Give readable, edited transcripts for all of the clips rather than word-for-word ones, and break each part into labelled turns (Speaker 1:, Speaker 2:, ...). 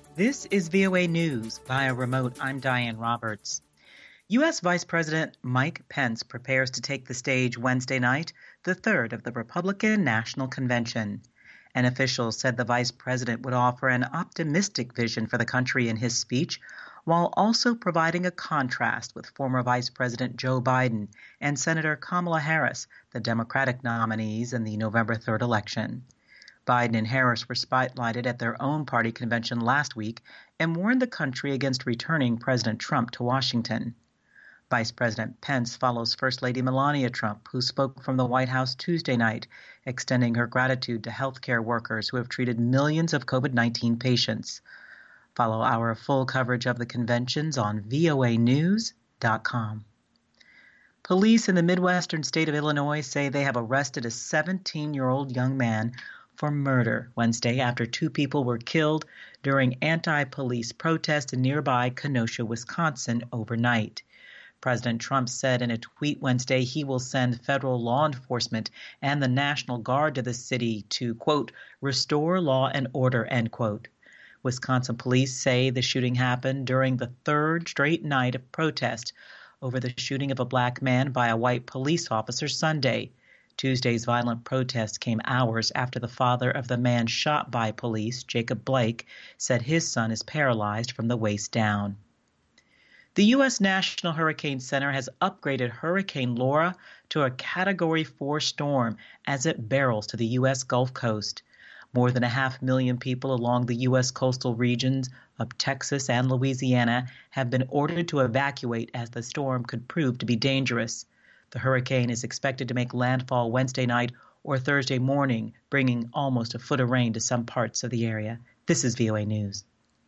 Speaker 1: This is VOA News via remote. I'm Diane Roberts. U.S. Vice President Mike Pence prepares to take the stage Wednesday night, the third of the Republican National Convention. An official said the vice president would offer an optimistic vision for the country in his speech, while also providing a contrast with former Vice President Joe Biden and Senator Kamala Harris, the Democratic nominees in the November 3rd election. Biden and Harris were spotlighted at their own party convention last week and warned the country against returning President Trump to Washington. Vice President Pence follows First Lady Melania Trump, who spoke from the White House Tuesday night, extending her gratitude to healthcare workers who have treated millions of COVID-19 patients. Follow our full coverage of the conventions on voanews.com. Police in the Midwestern state of Illinois say they have arrested a 17-year-old young man for murder Wednesday after two people were killed during anti-police protests in nearby Kenosha, Wisconsin overnight. President Trump said in a tweet Wednesday he will send federal law enforcement and the National Guard to the city to, quote, restore law and order, end quote. Wisconsin police say the shooting happened during the third straight night of protest over the shooting of a black man by a white police officer Sunday. Tuesday's violent protest came hours after the father of the man shot by police, Jacob Blake, said his son is paralyzed from the waist down. The U.S. National Hurricane Center has upgraded Hurricane Laura to a Category 4 storm as it barrels to the U.S. Gulf Coast. More than 500,000 people along the U.S. coastal regions of Texas and Louisiana have been ordered to evacuate as the storm could prove to be dangerous. The hurricane is expected to make landfall Wednesday night or Thursday morning, bringing almost a foot of rain to some parts of the area. This is VOA News.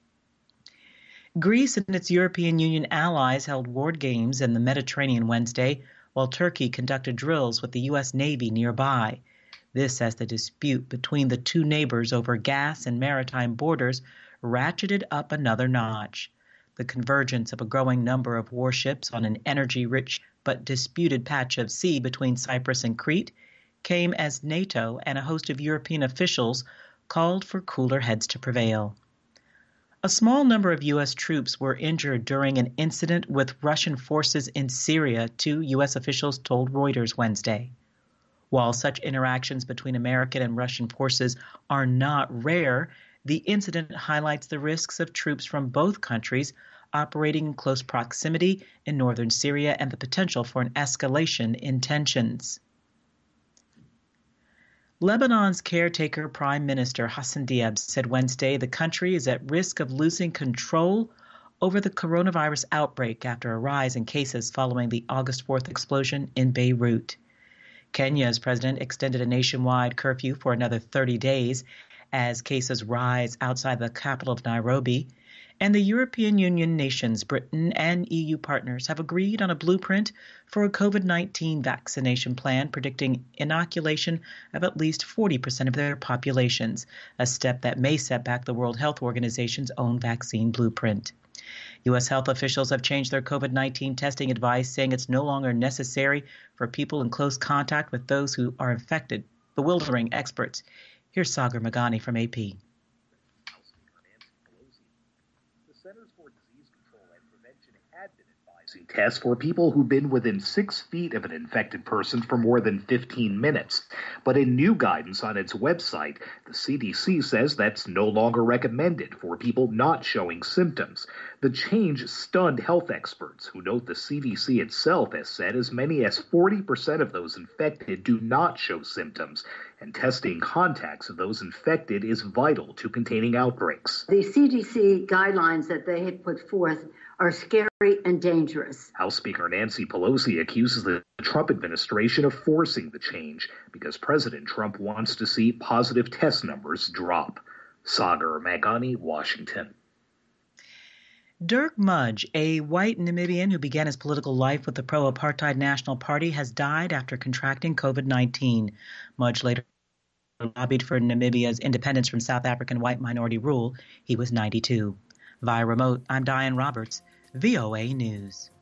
Speaker 1: Greece and its European Union allies held war games in the Mediterranean Wednesday, while Turkey conducted drills with the U.S. Navy nearby. This as the dispute between the two neighbors over gas and maritime borders ratcheted up another notch. The convergence of a growing number of warships on an energy-rich but disputed patch of sea between Cyprus and Crete came as NATO and a host of European officials called for cooler heads to prevail. A small number of U.S. troops were injured during an incident with Russian forces in Syria, two U.S. officials told Reuters Wednesday. While such interactions between American and Russian forces are not rare, the incident highlights the risks of troops from both countries operating in close proximity in northern Syria and the potential for an escalation in tensions. Lebanon's caretaker Prime Minister Hassan Diab said Wednesday the country is at risk of losing control over the coronavirus outbreak after a rise in cases following the August 4th explosion in Beirut. Kenya's president extended a nationwide curfew for another 30 days as cases rise outside the capital of Nairobi. And the European Union nations, Britain and EU partners, have agreed on a blueprint for a COVID-19 vaccination plan predicting inoculation of at least 40% of their populations, a step that may set back the World Health Organization's own vaccine blueprint. U.S. health officials have changed their COVID-19 testing advice, saying it's no longer necessary for people in close contact with those who are infected, bewildering experts. Here's Sagar Meghani from AP.
Speaker 2: Centers for Disease Control and Prevention had been advising tests for people who've been within 6 feet of an infected person for more than 15 minutes. But in new guidance on its website, the CDC says that's no longer recommended for people not showing symptoms. The change stunned health experts who note the CDC itself has said as many as 40% of those infected do not show symptoms, and testing contacts of those infected is vital to containing outbreaks.
Speaker 3: The CDC guidelines that they have put forth are scary and dangerous.
Speaker 2: House Speaker Nancy Pelosi accuses the Trump administration of forcing the change because President Trump wants to see positive test numbers drop. Sagar Meghani, Washington.
Speaker 1: Dirk Mudge, a white Namibian who began his political life with the pro-apartheid National Party, has died after contracting COVID-19. Mudge later lobbied for Namibia's independence from South African white minority rule. He was 92. Via remote, I'm Diane Roberts, VOA News.